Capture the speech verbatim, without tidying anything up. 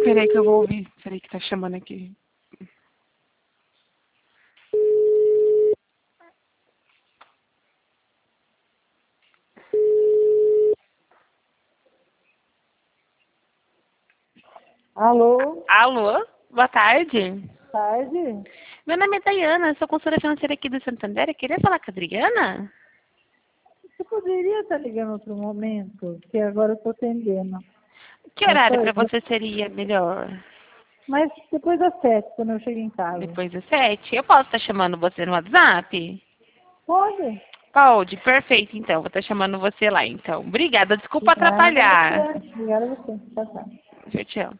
Peraí que eu vou ouvir. Peraí que tá chamando aqui. Alô, Alô? Boa tarde. tarde? Meu nome é Dayana, sou consultora financeira aqui do Santander. Eu queria falar com a Adriana? Você poderia estar ligando outro momento? Que agora eu estou atendendo. Que Mas, horário foi- para você seria melhor? mas depois das sete, quando eu chego em casa. Depois das sete? Eu posso estar chamando você no WhatsApp? Pode? Pode, perfeito, então. Vou estar chamando você lá, então. Obrigada, desculpa Obrigada a atrapalhar. você. Obrigada a você. Tchau, tchau. Tchau, tchau.